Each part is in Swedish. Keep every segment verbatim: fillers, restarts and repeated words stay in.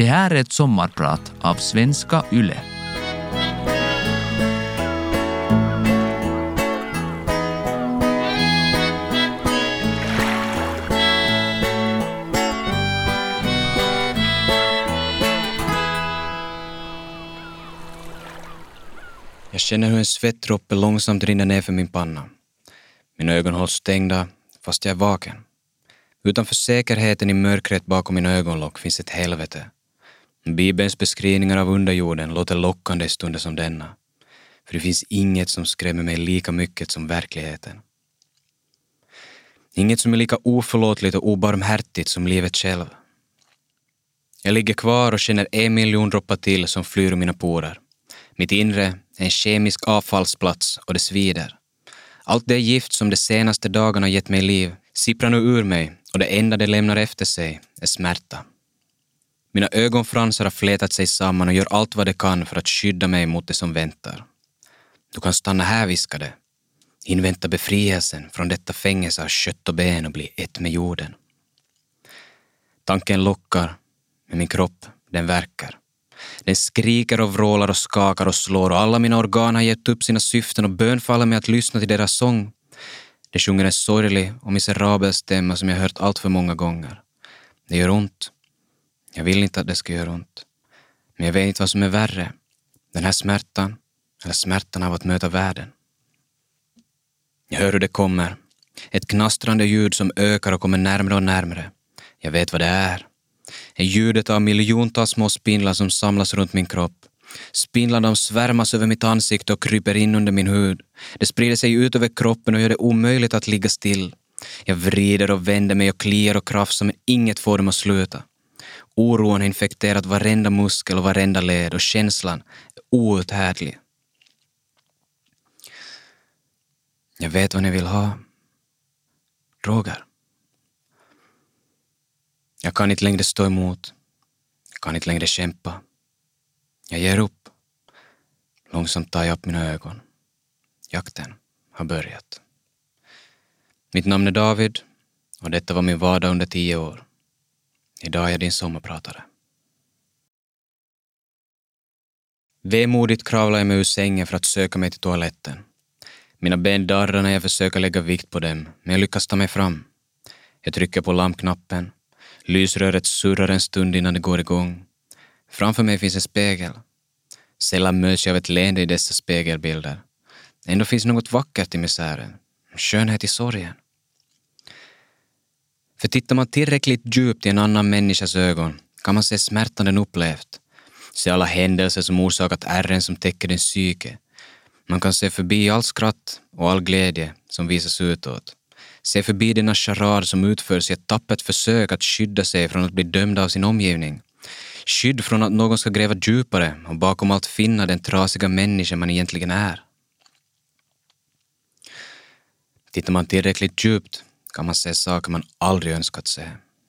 Det här är ett sommarprat av Svenska Yle. Jag känner hur en svettdroppe långsamt rinner ner för min panna. Mina ögon hålls stängda fast jag är vaken. Utanför säkerheten i mörkret bakom mina ögonlock finns ett helvete. Bibelns beskrivningar av underjorden låter lockande i stunder som denna. För det finns inget som skrämmer mig lika mycket som verkligheten. Inget som är lika oförlåtligt och obarmhärtigt som livet själv. Jag ligger kvar och känner en miljon droppar till som flyr ur mina porer. Mitt inre är en kemisk avfallsplats och det svider. Allt det gift som de senaste dagarna gett mig liv sipprar nu ur mig och det enda det lämnar efter sig är smärta. Mina ögonfransar har flätat sig samman och gör allt vad det kan för att skydda mig mot det som väntar. Du kan stanna här, viskade. Invänta befrielsen från detta fängelse av kött och ben och bli ett med jorden. Tanken lockar, men min kropp, den verkar. Den skriker och vrålar och skakar och slår och alla mina organ har gett upp sina syften och bönfaller mig att lyssna till deras sång. Det sjunger en sorglig och miserabel stämma som jag hört allt för många gånger. Det gör ont. Jag vill inte att det ska göra ont. Men jag vet inte vad som är värre. Den här smärtan eller smärtan av att möta världen. Jag hör hur det kommer. Ett knastrande ljud som ökar och kommer närmare och närmare. Jag vet vad det är. Är ljudet av miljontals små spindlar som samlas runt min kropp. Spindlarna svärmas över mitt ansikte och kryper in under min hud. Det sprider sig ut över kroppen och gör det omöjligt att ligga still. Jag vrider och vänder mig och kliar och krafsar men inget får dem att sluta. Oron har infekterat varenda muskel och varenda led och känslan är outhärdlig. Jag vet vad ni vill ha. Droger. Jag kan inte längre stå emot. Jag kan inte längre kämpa. Jag ger upp. Långsamt tar jag upp mina ögon. Jakten har börjat. Mitt namn är David och detta var min vardag under tio år. Idag är jag din sommarpratare. Vemodigt kravlar jag mig ur sängen för att söka mig till toaletten. Mina ben darrar när jag försöker lägga vikt på dem, men jag lyckas ta mig fram. Jag trycker på lampknappen. Lysröret surrar en stund innan det går igång. Framför mig finns en spegel. Sällan möts jag av ett leende i dessa spegelbilder. Ändå finns något vackert i misären. Skönhet i sorgen. För tittar man tillräckligt djupt i en annan människas ögon kan man se smärtan den upplevt. Se alla händelser som orsakat ärren som täcker den psyke. Man kan se förbi all skratt och all glädje som visas utåt. Se förbi denna charad som utförs i ett tappert försök att skydda sig från att bli dömd av sin omgivning. Skydd från att någon ska gräva djupare och bakom allt finna den trasiga människa man egentligen är. Tittar man tillräckligt djupt kan man se saker man aldrig önskat se.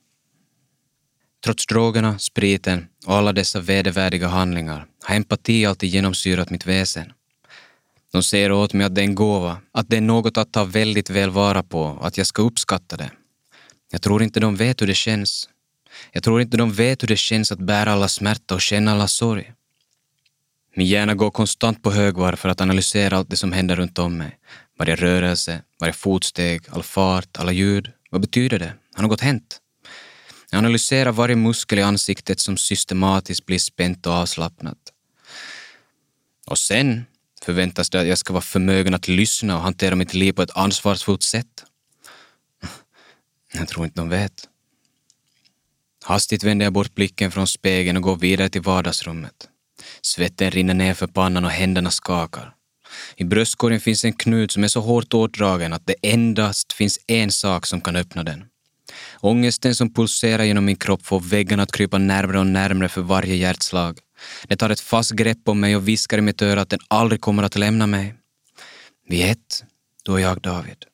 Trots drogerna, spriten och alla dessa vedervärdiga handlingar har empati alltid genomsyrat mitt väsen. De säger åt mig att det är en gåva, att det är något att ta väldigt väl vara på och att jag ska uppskatta det. Jag tror inte de vet hur det känns. Jag tror inte de vet hur det känns att bära alla smärta och känna alla sorg. Min hjärna går konstant på högvarv för att analysera allt det som händer runt om mig. Varje rörelse, varje fotsteg, all fart, alla ljud. Vad betyder det? Har något hänt? Jag analyserar varje muskel i ansiktet som systematiskt blir spänt och avslappnat. Och sen förväntas det att jag ska vara förmögen att lyssna och hantera mitt liv på ett ansvarsfullt sätt. Jag tror inte de vet. Hastigt vänder jag bort blicken från spegeln och går vidare till vardagsrummet. Svetten rinner ner för pannan och händerna skakar. I bröstkorgen finns en knut som är så hårt åtdragen att det endast finns en sak som kan öppna den. Ångesten som pulserar genom min kropp får väggarna att krypa närmare och närmare för varje hjärtslag. Det tar ett fast grepp om mig och viskar i mitt öra att den aldrig kommer att lämna mig. Vi är ett, då är jag David.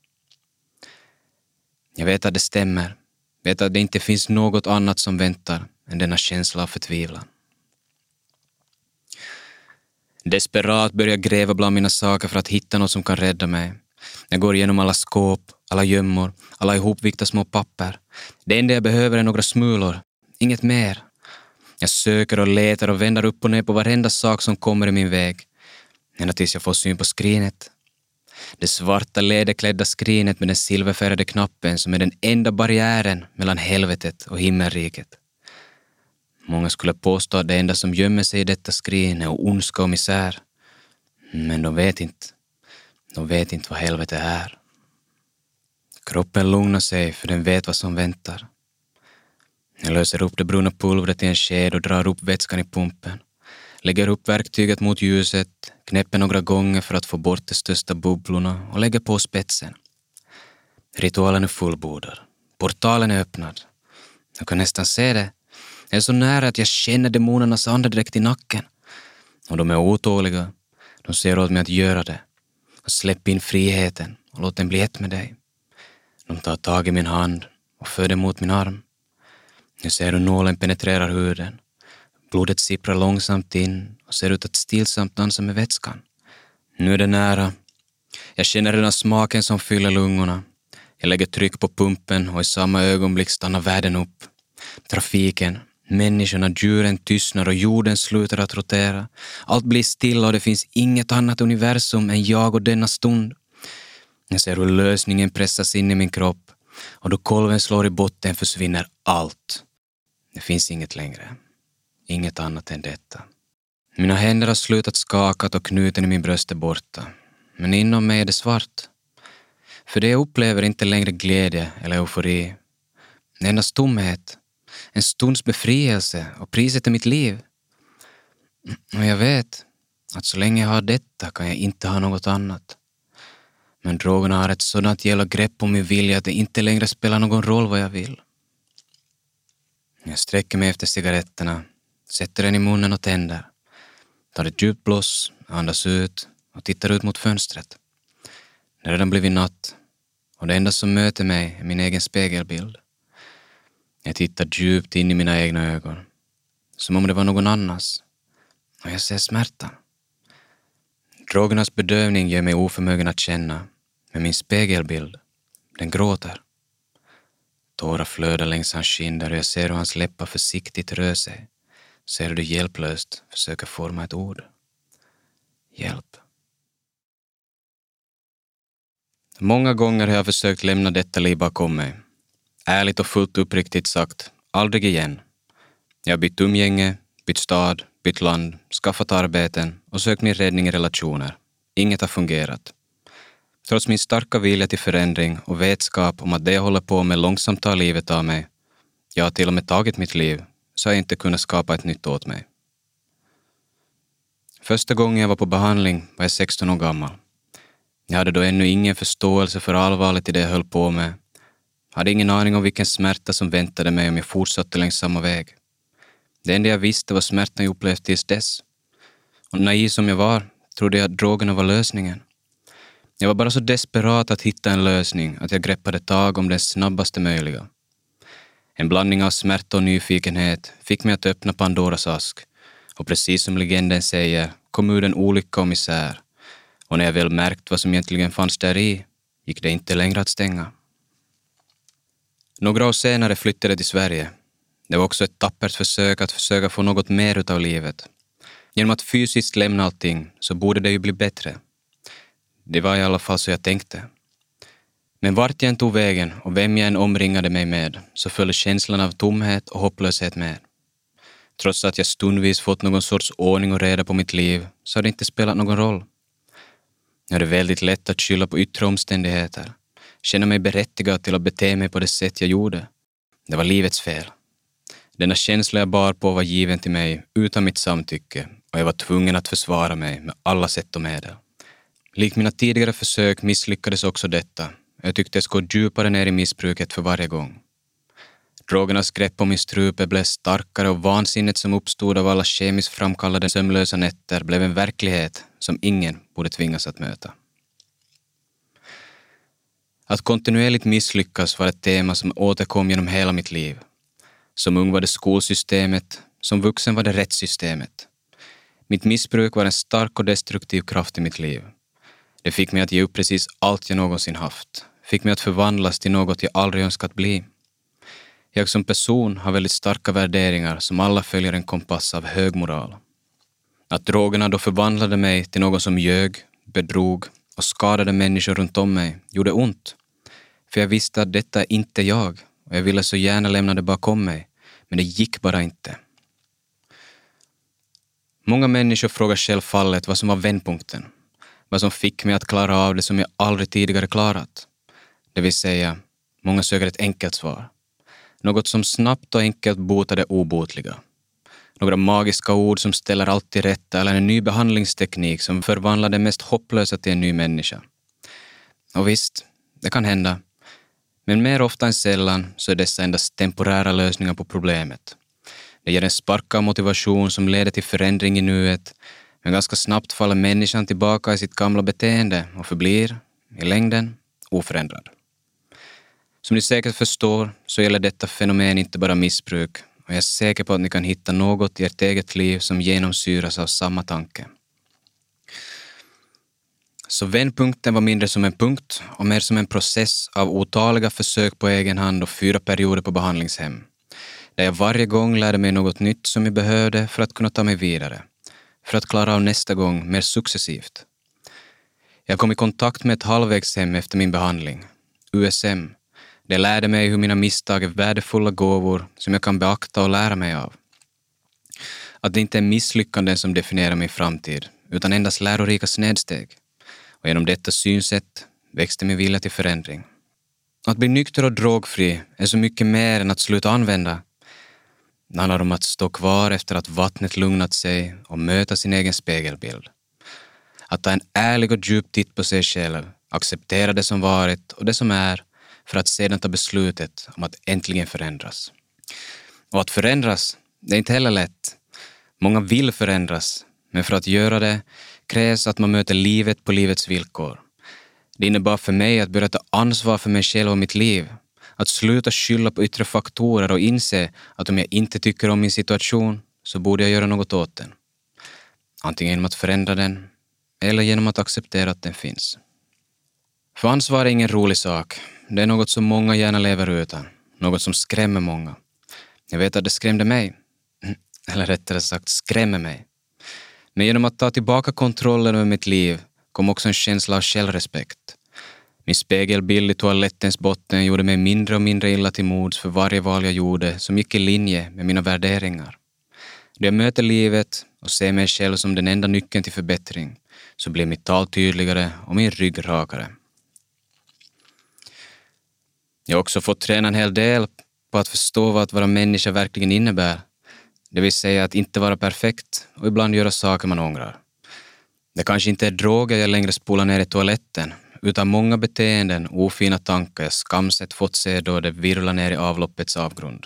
Jag vet att det stämmer. Vet att det inte finns något annat som väntar än denna känsla av förtvivlan. Desperat börjar jag gräva bland mina saker för att hitta något som kan rädda mig. Jag går igenom alla skåp, alla gömmor, alla ihopvikta små papper. Det enda jag behöver är några smulor, inget mer. Jag söker och letar och vänder upp och ner på varenda sak som kommer i min väg. Ända tills jag får syn på skrinet. Det svarta läderklädda skrinet med den silverfärgade knappen som är den enda barriären mellan helvetet och himmelriket. Många skulle påstå att det enda som gömmer sig i detta skrin är ondska och misär. Men de vet inte. De vet inte vad helvete är. Kroppen lugnar sig för den vet vad som väntar. Jag löser upp det bruna pulvret i en sked och drar upp vätskan i pumpen. Lägger upp verktyget mot ljuset, knäpper några gånger för att få bort de största bubblorna och lägger på spetsen. Ritualen är fullbordad. Portalen är öppnad. Jag kan nästan se det. Jag är så nära att jag känner demonernas andedräkt i nacken. Och de är otåliga. De ser åt mig att göra det. Och släpp in friheten och låt den bli ett med dig. De tar tag i min hand och för den mot min arm. Jag ser hur nålen penetrerar huden. Blodet sipprar långsamt in och ser ut att stillsamt dansa med vätskan. Nu är det nära. Jag känner redan smaken som fyller lungorna. Jag lägger tryck på pumpen och i samma ögonblick stannar världen upp. Trafiken, människorna, djuren tystnar och jorden slutar att rotera. Allt blir stilla och det finns inget annat universum än jag och denna stund. Jag ser hur lösningen pressas in i min kropp och då kolven slår i botten försvinner allt. Det finns inget längre. Inget annat än detta. Mina händer har slutat skakat och knuten i min bröst är borta. Men inom mig är det svart. För det jag upplever inte längre glädje eller eufori. Det är endast tomhet. En stunds befrielse och priset är mitt liv. Och jag vet att så länge jag har detta kan jag inte ha något annat. Men drogerna har ett sådant jävla grepp om min vilja att det inte längre spelar någon roll vad jag vill. Jag sträcker mig efter cigaretterna, sätter den i munnen och tänder. Tar ett djupt blås, andas ut och tittar ut mot fönstret. Det har redan blivit natt och det enda som möter mig är min egen spegelbild. Jag tittar djupt in i mina egna ögon, som om det var någon annans. Och jag ser smärta. Drogernas bedövning gör mig oförmögen att känna, men min spegelbild, den gråter. Tårar flödar längs hans kinder och jag ser hur hans läppar försiktigt rör sig. Ser hur du hjälplöst försöker forma ett ord. Hjälp. Många gånger har jag försökt lämna detta liv bakom mig. Ärligt och fullt uppriktigt sagt, aldrig igen. Jag har bytt umgänge, bytt stad, bytt land, skaffat arbeten och sökt min räddning i relationer. Inget har fungerat. Trots min starka vilja till förändring och vetskap om att det jag håller på med långsamt tar livet av mig, jag har till och med tagit mitt liv, så har jag inte kunnat skapa ett nytt åt mig. Första gången jag var på behandling var jag sexton år gammal. Jag hade då ännu ingen förståelse för allvaret i det jag höll på med. Hade ingen aning om vilken smärta som väntade mig om jag fortsatte längs samma väg. Det enda jag visste var smärtan jag upplevt tills dess. Och naiv som jag var trodde jag att drogerna var lösningen. Jag var bara så desperat att hitta en lösning att jag greppade tag om den snabbaste möjliga. En blandning av smärta och nyfikenhet fick mig att öppna Pandoras ask. Och precis som legenden säger kom ur en olycka och misär. Och när jag väl märkt vad som egentligen fanns där i gick det inte längre att stänga. Några år senare flyttade jag till Sverige. Det var också ett tappert försök att försöka få något mer utav livet. Genom att fysiskt lämna allting så borde det ju bli bättre. Det var i alla fall så jag tänkte. Men vart jag än tog vägen och vem jag än omringade mig med så följde känslan av tomhet och hopplöshet med. Trots att jag stundvis fått någon sorts ordning och reda på mitt liv så hade det inte spelat någon roll. Jag hade väldigt lätt att skylla på yttre omständigheter. Känna mig berättigad till att bete mig på det sätt jag gjorde. Det var livets fel. Denna känsla jag bar på var given till mig utan mitt samtycke och jag var tvungen att försvara mig med alla sätt och medel. Lik mina tidigare försök misslyckades också detta. Jag tyckte jag skulle gå djupare ner i missbruket för varje gång. Drogernas grepp om min strupe blev starkare och vansinnet som uppstod av alla kemiskt framkallade sömnlösa nätter blev en verklighet som ingen borde tvingas att möta. Att kontinuerligt misslyckas var ett tema som återkom genom hela mitt liv. Som ung var det skolsystemet, som vuxen var det rättssystemet. Mitt missbruk var en stark och destruktiv kraft i mitt liv. Det fick mig att ge upp precis allt jag någonsin haft. Fick mig att förvandlas till något jag aldrig önskat bli. Jag som person har väldigt starka värderingar som alla följer en kompass av hög moral. Att drogerna då förvandlade mig till någon som ljög, bedrog och skadade människor runt om mig gjorde ont. För jag visste att detta är inte jag och jag ville så gärna lämna det bakom mig, men det gick bara inte. Många människor frågar självfallet vad som var vändpunkten. Vad som fick mig att klara av det som jag aldrig tidigare klarat. Det vill säga, många söker ett enkelt svar. Något som snabbt och enkelt botar det obotliga. Några magiska ord som ställer allt till rätta eller en ny behandlingsteknik som förvandlar det mest hopplösa till en ny människa. Och visst, det kan hända. Men mer ofta än sällan så är dessa endast temporära lösningar på problemet. Det ger en spark av motivation som leder till förändring i nuet, men ganska snabbt faller människan tillbaka i sitt gamla beteende och förblir, i längden, oförändrad. Som ni säkert förstår så gäller detta fenomen inte bara missbruk, och jag är säker på att ni kan hitta något i ert eget liv som genomsyras av samma tanke. Så vändpunkten var mindre som en punkt och mer som en process av otaliga försök på egen hand och fyra perioder på behandlingshem. Där jag varje gång lärde mig något nytt som jag behövde för att kunna ta mig vidare. För att klara av nästa gång mer successivt. Jag kom i kontakt med ett halvvägshem efter min behandling. U S M. Det lärde mig hur mina misstag är värdefulla gåvor som jag kan beakta och lära mig av. Att det inte är misslyckanden som definierar min framtid, utan endast lärorika snedsteg. Och genom detta synsätt växte min vilja till förändring. Att bli nykter och drogfri är så mycket mer än att sluta använda. Det handlar om att stå kvar efter att vattnet lugnat sig och möta sin egen spegelbild. Att ta en ärlig och djup titt på sig själv, acceptera det som varit och det som är, för att sedan ta beslutet om att äntligen förändras. Och att förändras, det är inte heller lätt. Många vill förändras, men för att göra det krävs att man möter livet på livets villkor. Det innebar för mig att börja ta ansvar för mig själv och mitt liv. Att sluta skylla på yttre faktorer och inse att om jag inte tycker om min situation så borde jag göra något åt den. Antingen genom att förändra den eller genom att acceptera att den finns. För ansvar är ingen rolig sak. Det är något som många gärna lever utan. Något som skrämmer många. Jag vet att det skrämde mig. Eller rättare sagt skrämmer mig. Men genom att ta tillbaka kontrollen över mitt liv kom också en känsla av självrespekt. Min spegelbild i toalettens botten gjorde mig mindre och mindre illa till mods för varje val jag gjorde som gick i linje med mina värderingar. Då jag möter livet och ser mig själv som den enda nyckeln till förbättring så blir mitt tal tydligare och min rygg rakare. Jag har också fått träna en hel del på att förstå vad att vara människa verkligen innebär. Det vill säga att inte vara perfekt och ibland göra saker man ångrar. Det kanske inte är droger jag längre spolar ner i toaletten, utan många beteenden, ofina tankar jag skamset fått se då det virvlar ner i avloppets avgrund.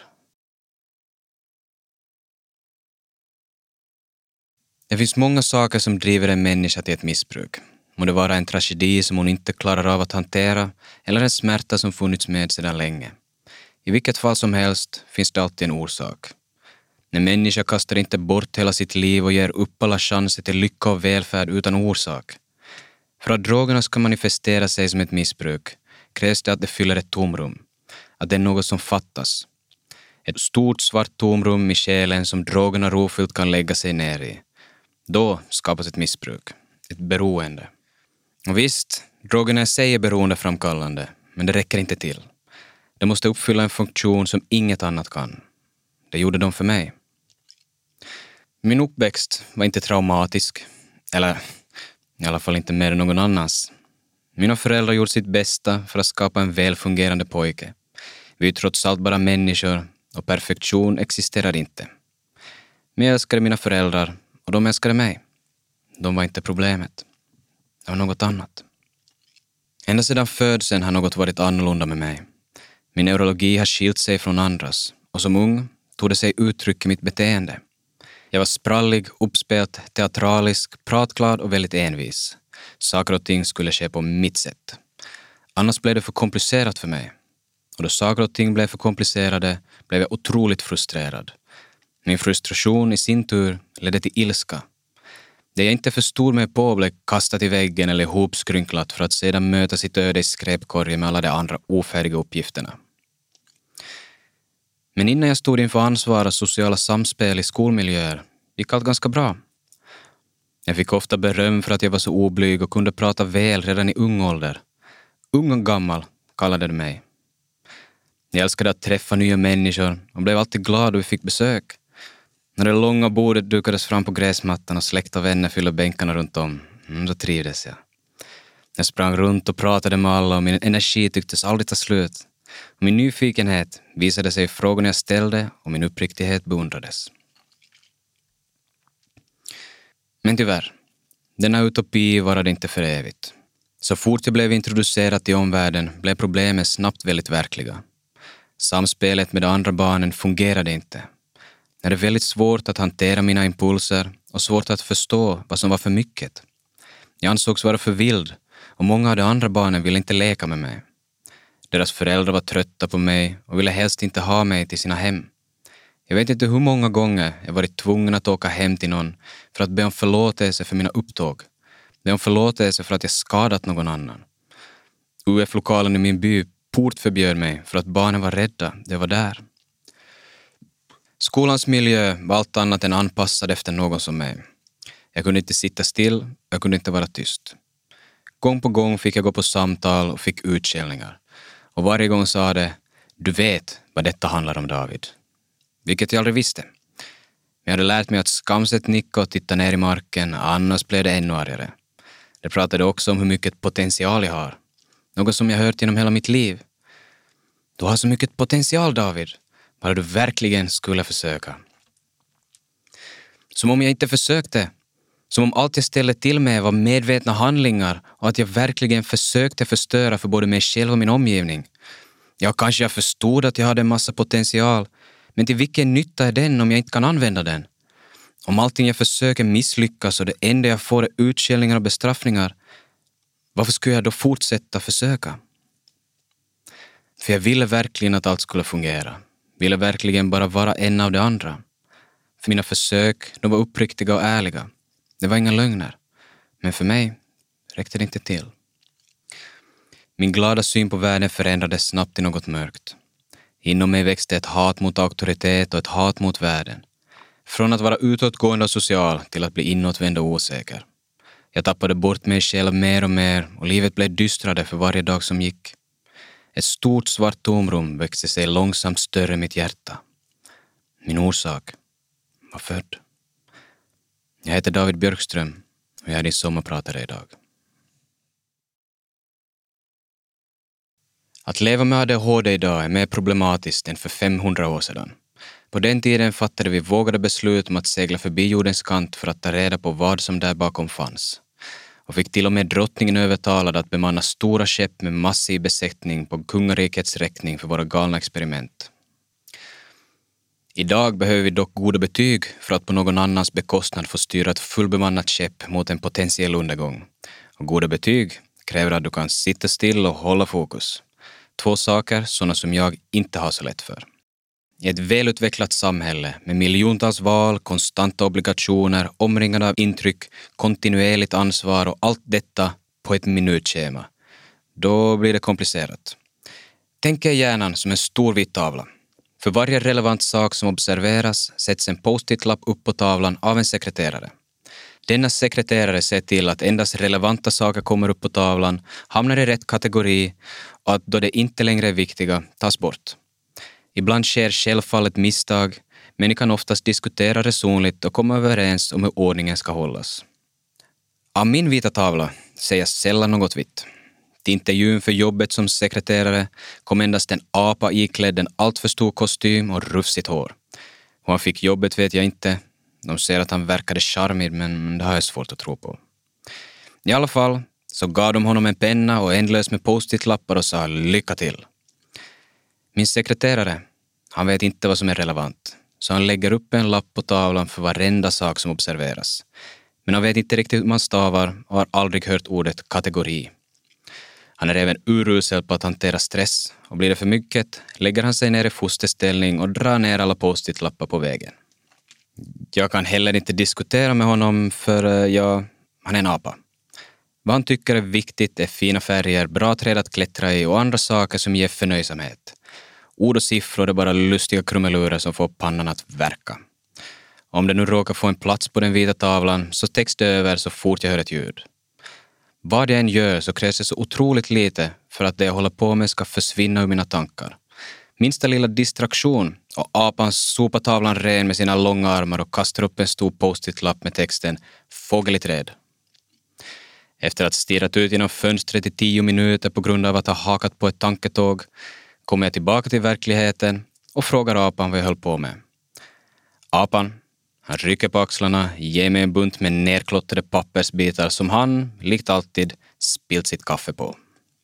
Det finns många saker som driver en människa till ett missbruk. Må det vara en tragedi som hon inte klarar av att hantera eller en smärta som funnits med sedan länge. I vilket fall som helst finns det alltid en orsak. En människa kastar inte bort hela sitt liv och ger upp alla chanser till lycka och välfärd utan orsak. För att drogerna ska manifestera sig som ett missbruk krävs det att det fyller ett tomrum. Att det är något som fattas. Ett stort svart tomrum i själen som drogerna rofyllt kan lägga sig ner i. Då skapas ett missbruk. Ett beroende. Och visst, drogerna i sig är beroendeframkallande, men det räcker inte till. Det måste uppfylla en funktion som inget annat kan. Det gjorde de för mig. Min uppväxt var inte traumatisk, eller i alla fall inte mer än någon annans. Mina föräldrar gjorde sitt bästa för att skapa en välfungerande pojke. Vi är trots allt bara människor och perfektion existerar inte. Men jag älskade mina föräldrar och de älskade mig. De var inte problemet. Det var något annat. Ända sedan födseln har något varit annorlunda med mig. Min neurologi har skilt sig från andras och som ung tog det sig uttryck i mitt beteende. Jag var sprallig, uppspelt, teatralisk, pratglad och väldigt envis. Saker och ting skulle ske på mitt sätt. Annars blev det för komplicerat för mig. Och då saker och ting blev för komplicerade blev jag otroligt frustrerad. Min frustration i sin tur ledde till ilska. Det jag inte förstod mig på blev kastat i väggen eller ihopskrynklat för att sedan möta sitt öde i skräpkorgen med alla de andra ofärdiga uppgifterna. Men innan jag stod inför ansvar och sociala samspel i skolmiljöer gick allt ganska bra. Jag fick ofta beröm för att jag var så oblyg och kunde prata väl redan i ung ålder. Ung och gammal kallade de mig. Jag älskade att träffa nya människor och blev alltid glad då vi fick besök. När det långa bordet dukades fram på gräsmattan och släkt och vänner fyllde bänkarna runt om, då trivdes jag. Jag sprang runt och pratade med alla och min energi tycktes aldrig ta slut. Och min nyfikenhet visade sig i frågorna jag ställde och min uppriktighet beundrades. Men tyvärr, denna utopi varade inte för evigt. Så fort jag blev introducerad till omvärlden blev problemen snabbt väldigt verkliga. Samspelet med de andra barnen fungerade inte. Det är väldigt svårt att hantera mina impulser och svårt att förstå vad som var för mycket. Jag ansågs vara för vild och många av de andra barnen ville inte leka med mig. Deras föräldrar var trötta på mig och ville helst inte ha mig till sina hem. Jag vet inte hur många gånger jag varit tvungen att åka hem till någon för att be om förlåtelse för mina upptåg. Be om förlåtelse för att jag skadat någon annan. U F-lokalen i min by portförbjöd mig för att barnen var rädda. Det var där. Skolans miljö var allt annat än anpassad efter någon som mig. Jag kunde inte sitta still, jag kunde inte vara tyst. Gång på gång fick jag gå på samtal och fick utskällningar. Och varje gång sa det, du vet vad detta handlar om, David. Vilket jag aldrig visste. Jag hade lärt mig att skamset nicka och titta ner i marken, annars blev det ännu argare. Det pratade också om hur mycket potential jag har. Något som jag hört genom hela mitt liv. Du har så mycket potential, David. Bara du verkligen skulle försöka. Som om jag inte försökte. Som om allt jag ställde till med var medvetna handlingar och att jag verkligen försökte förstöra för både mig själv och min omgivning. Ja, kanske jag förstod att jag hade en massa potential, men till vilken nytta är den om jag inte kan använda den? Om allting jag försöker misslyckas och det enda jag får är utskällningar och bestraffningar, varför skulle jag då fortsätta försöka? För jag ville verkligen att allt skulle fungera. Ville verkligen bara vara en av de andra. För mina försök, de var uppriktiga och ärliga. Det var inga lögner. Men för mig räckte det inte till. Min glada syn på världen förändrades snabbt till något mörkt. Inom mig växte ett hat mot auktoritet och ett hat mot världen. Från att vara utåtgående och social till att bli inåtvänd och osäker. Jag tappade bort mig själv mer och mer och livet blev dystrare för varje dag som gick. Ett stort svart tomrum växte sig långsamt större i mitt hjärta. Min orsak var född. Jag heter David Björkström och jag är din sommarpratare idag. Att leva med A D H D idag är mer problematiskt än för femhundra år sedan. På den tiden fattade vi vågade beslut om att segla förbi jordens kant för att ta reda på vad som där bakom fanns. Och fick till och med drottningen övertalad att bemanna stora skepp med massiv besättning på kungarikets räkning för våra galna experiment. Idag behöver vi dock goda betyg för att på någon annans bekostnad få styra ett fullbemannat skepp mot en potentiell undergång. Och goda betyg kräver att du kan sitta still och hålla fokus. Två saker, sådana som jag inte har så lätt för. I ett välutvecklat samhälle med miljontals val, konstanta obligationer, omringade av intryck, kontinuerligt ansvar och allt detta på ett minutschema. Då blir det komplicerat. Tänk er hjärnan som en stor vit tavla. För varje relevant sak som observeras sätts en post-it-lapp upp på tavlan av en sekreterare. Denna sekreterare ser till att endast relevanta saker kommer upp på tavlan, hamnar i rätt kategori och att då det inte längre är viktiga tas bort. Ibland sker självfallet misstag, men ni kan oftast diskutera resonligt och komma överens om hur ordningen ska hållas. Av min vita tavla ser jag sällan något vitt. Till intervjun för jobbet som sekreterare kom endast en apa iklädd en alltför stor kostym och rufsigt hår. Hur han fick jobbet vet jag inte. De ser att han verkade charmig, men det har jag svårt att tro på. I alla fall så gav de honom en penna och ändlös med post-it-lappar och sa lycka till. Min sekreterare, han vet inte vad som är relevant. Så han lägger upp en lapp på tavlan för varenda sak som observeras. Men han vet inte riktigt hur man stavar och har aldrig hört ordet kategori. Han är även urusel på att hantera stress och blir det för mycket lägger han sig ner i fosterställning och drar ner alla post-it-lappar på vägen. Jag kan heller inte diskutera med honom för jag, han är en apa. Vad han tycker är viktigt är fina färger, bra träd att klättra i och andra saker som ger förnöjsamhet. Ord och siffror är bara lustiga krumelurer som får pannan att verka. Om det nu råkar få en plats på den vita tavlan så täcks det över så fort jag hör ett ljud. Vad jag än gör så krävs det så otroligt lite för att det jag håller på med ska försvinna ur mina tankar. Minsta lilla distraktion och apan sopar tavlan ren med sina långa armar och kastar upp en stor post-it-lapp med texten "Fågel i träd". Efter att stirrat ut genom fönstret i tio minuter på grund av att ha hakat på ett tanketåg kommer jag tillbaka till verkligheten och frågar apan vad jag höll på med. Apan, han rycker på axlarna, ger mig en bunt med nerklottrade pappersbitar som han, likt alltid, spilt sitt kaffe på.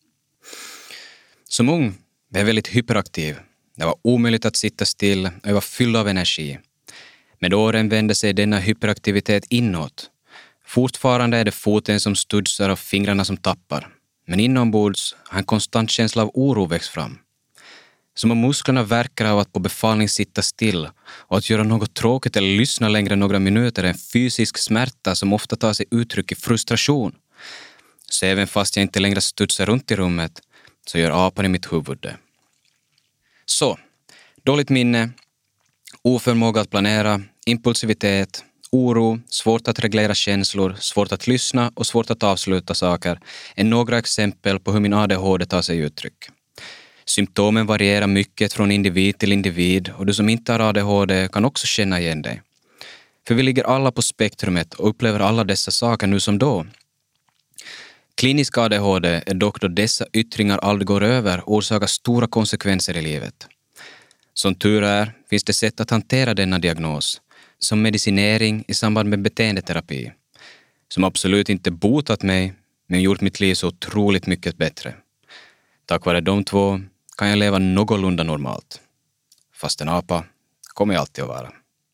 Som ung var jag väldigt hyperaktiv. Det var omöjligt att sitta still och jag var fylld av energi. Med åren vände sig denna hyperaktivitet inåt. Fortfarande är det foten som studsar och fingrarna som tappar. Men inombords har en konstant känsla av oro växt fram. Som om musklerna verkar av att på befallning sitta still och att göra något tråkigt eller lyssna längre än några minuter är en fysisk smärta som ofta tar sig uttryck i frustration. Så även fast jag inte längre studsar runt i rummet så gör apan i mitt huvud det. Så, dåligt minne, oförmåga att planera, impulsivitet, oro, svårt att reglera känslor, svårt att lyssna och svårt att avsluta saker är några exempel på hur min A D H D tar sig uttryck. Symptomen varierar mycket från individ till individ och du som inte har A D H D kan också känna igen dig. För vi ligger alla på spektrumet och upplever alla dessa saker nu som då. Klinisk A D H D är dock då dessa yttringar aldrig går över och orsakar stora konsekvenser i livet. Som tur är finns det sätt att hantera denna diagnos, som medicinering i samband med beteendeterapi, som absolut inte botat mig men gjort mitt liv så otroligt mycket bättre. Tack vare de två kan jag leva någorlunda normalt. Fast en apa kommer jag alltid att vara.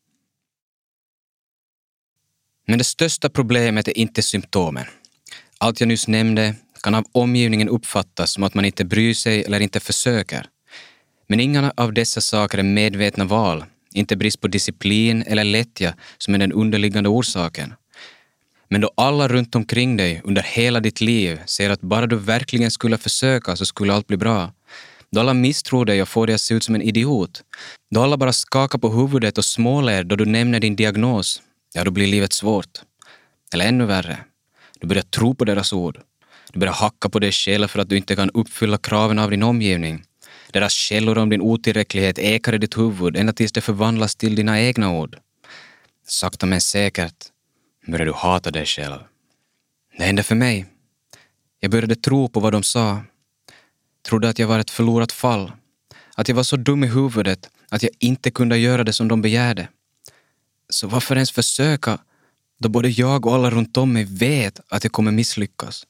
Men det största problemet är inte symptomen. Allt jag nyss nämnde kan av omgivningen uppfattas som att man inte bryr sig eller inte försöker. Men inga av dessa saker är medvetna val, inte brist på disciplin eller lättja som är den underliggande orsaken. Men då alla runt omkring dig under hela ditt liv ser att bara du verkligen skulle försöka så skulle allt bli bra. Då alla misstror dig och får dig att se ut som en idiot. Då alla bara skakar på huvudet och småler då du nämner din diagnos. Ja, då blir livet svårt. Eller ännu värre. Du börjar tro på deras ord. Du börjar hacka på dig själv för att du inte kan uppfylla kraven av din omgivning. Deras källor om din otillräcklighet ekar i ditt huvud ända tills det förvandlas till dina egna ord. Sakta men säkert börjar du hata dig själv. Det hände för mig. Jag började tro på vad de sa. Trodde att jag var ett förlorat fall. Att jag var så dum i huvudet att jag inte kunde göra det som de begärde. Så varför ens försöka då både jag och alla runt om mig vet att jag kommer misslyckas?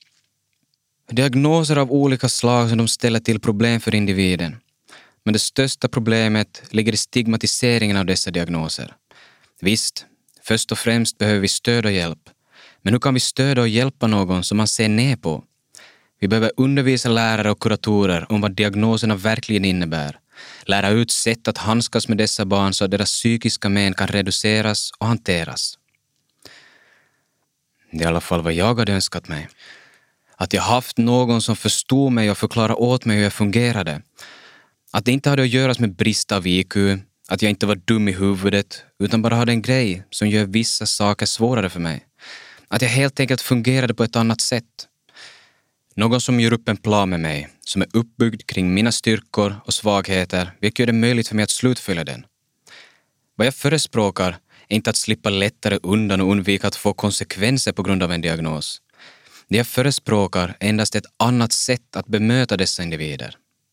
Diagnoser av olika slag som de ställer till problem för individen. Men det största problemet ligger i stigmatiseringen av dessa diagnoser. Visst, först och främst behöver vi stöd och hjälp. Men hur kan vi stödja och hjälpa någon som man ser ner på? Vi behöver undervisa lärare och kuratorer om vad diagnoserna verkligen innebär. Lära ut sätt att handskas med dessa barn så att deras psykiska men kan reduceras och hanteras. Det är i alla fall vad jag hade önskat mig. Att jag haft någon som förstod mig och förklarade åt mig hur jag fungerade. Att det inte hade att göra med brist av I Q. Att jag inte var dum i huvudet utan bara hade en grej som gör vissa saker svårare för mig. Att jag helt enkelt fungerade på ett annat sätt. Någon som gör upp en plan med mig som är uppbyggd kring mina styrkor och svagheter vilket gör det möjligt för mig att slutfölja den. Vad jag förespråkar är inte att slippa lättare undan och undvika att få konsekvenser på grund av en diagnos. Det jag förespråkar är endast ett annat sätt att bemöta dessa individer.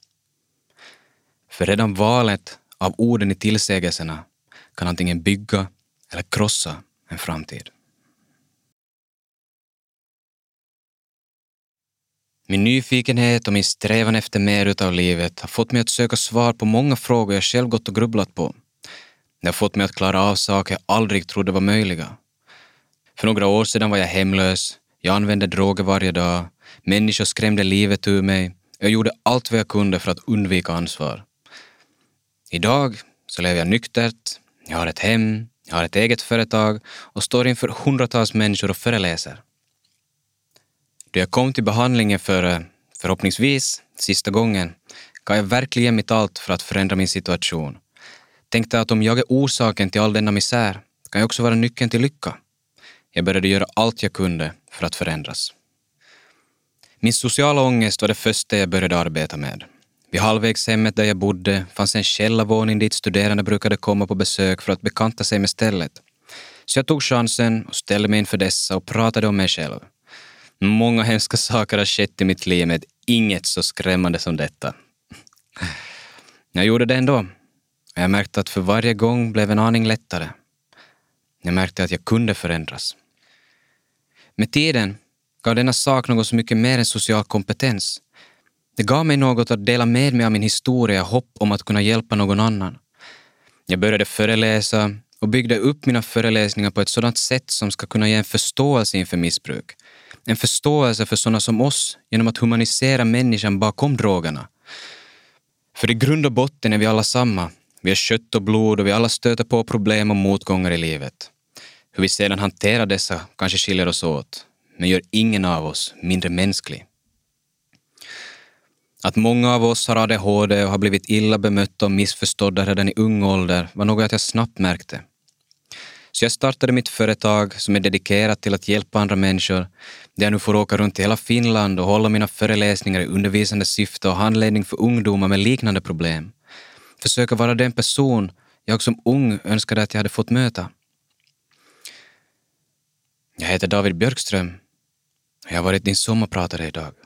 För redan valet av orden i tillsägelserna kan antingen bygga eller krossa en framtid. Min nyfikenhet och min strävan efter mer utav livet har fått mig att söka svar på många frågor jag själv gått och grubblat på. Det har fått mig att klara av saker jag aldrig trodde var möjliga. För några år sedan var jag hemlös, jag använde droger varje dag, människor skrämde livet ur mig, jag gjorde allt vad jag kunde för att undvika ansvar. Idag så lever jag nyktert, jag har ett hem, jag har ett eget företag och står inför hundratals människor och föreläser. Då jag kom till behandlingen för, förhoppningsvis, sista gången, Kan jag verkligen mitt allt för att förändra min situation? Tänkte att om jag är orsaken till all denna misär kan jag också vara nyckeln till lycka. Jag började göra allt jag kunde för att förändras. Min sociala ångest var det första jag började arbeta med. Vid halvvägshemmet där jag bodde fanns en källarvåning dit studerande brukade komma på besök för att bekanta sig med stället. Så jag tog chansen och ställde mig inför dessa och pratade om mig själv. Många hemska saker har skett i mitt liv, men inget så skrämmande som detta. Jag gjorde det ändå. Och jag märkte att för varje gång blev en aning lättare. Jag märkte att jag kunde förändras. Med tiden gav denna sak något så mycket mer än social kompetens. Det gav mig något att dela med mig av min historia, hopp om att kunna hjälpa någon annan. Jag började föreläsa och byggde upp mina föreläsningar på ett sådant sätt som ska kunna ge en förståelse inför missbruk. En förståelse för sådana som oss genom att humanisera människan bakom drogerna. För i grund och botten är vi alla samma. Vi är kött och blod och vi alla stöter på problem och motgångar i livet. Hur vi sedan hanterar dessa kanske skiljer oss åt, men gör ingen av oss mindre mänsklig. Att många av oss har A D H D och har blivit illa bemötta och missförstådda redan i ung ålder var något jag snabbt märkte. Så jag startade mitt företag som är dedikerat till att hjälpa andra människor, där jag nu får åka runt i hela Finland och hålla mina föreläsningar i undervisande syfte och handledning för ungdomar med liknande problem. Försöka vara den person jag som ung önskade att jag hade fått möta. Jag heter David Björkström och jag har varit din sommarpratare idag.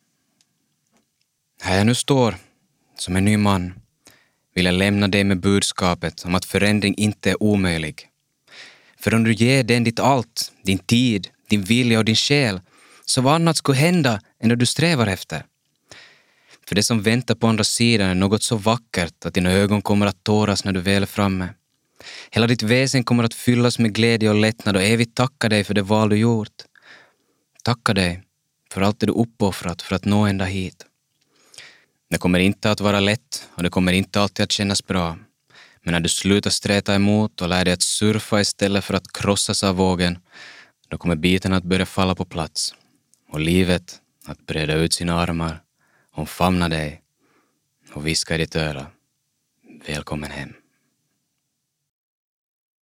Här jag nu står, som en ny man, vill jag lämna dig med budskapet om att förändring inte är omöjlig. För om du ger den ditt allt, din tid, din vilja och din själ, så vad annat skulle hända än det du strävar efter? För det som väntar på andra sidan är något så vackert att dina ögon kommer att tåras när du väl är framme. Hela ditt väsen kommer att fyllas med glädje och lättnad och evigt tacka dig för det val du gjort. Tacka dig för allt det du uppoffrat för att nå ända hit. Det kommer inte att vara lätt och det kommer inte alltid att kännas bra. Men när du slutar sträta emot och lär dig att surfa istället för att krossas av vågen, då kommer bitarna att börja falla på plats. Och livet att breda ut sina armar, omfamna dig och viska i ditt öra. Välkommen hem.